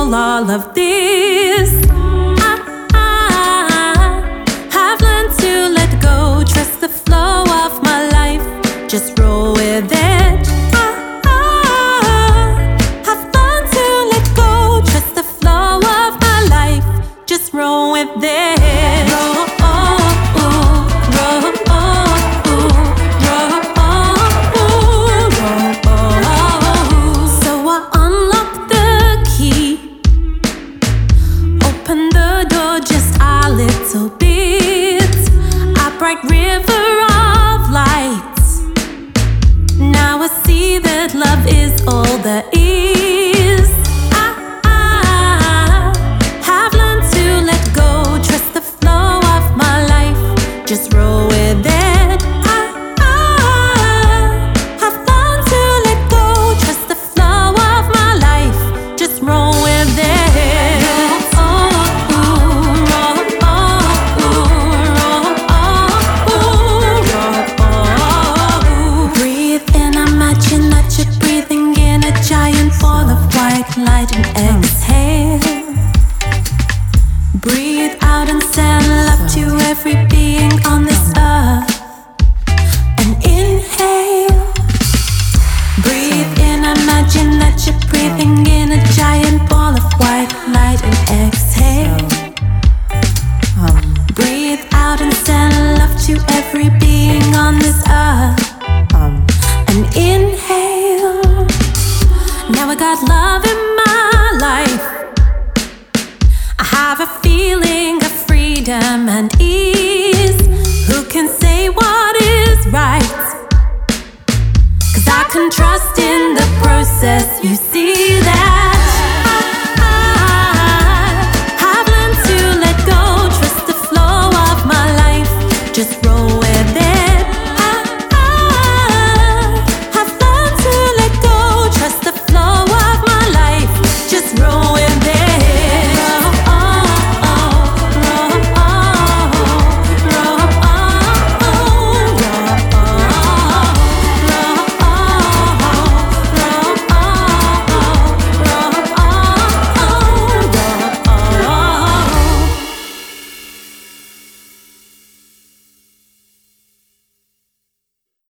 feel all of this. I've learned to let go, trust the flow of my life, just roll with it. I've learned to let go, trust the flow of my life, just roll with it. Little bit, a bright river of light. Now I see that love is all there is. I've learned to let go, trust the flow of my life, just roll with it. I've learned to let go, trust the flow of my life, just roll with it. Light and exhale. Breathe out and send love to every being on this earth. And inhale. Breathe in, imagine that you're breathing in a giant ball of white light and exhale. Breathe out and send love to every being on this earth. And inhale. Now I got love in my life. I have a feeling of freedom and ease. Who can say what is right? 'Cause I can trust in the process. You see that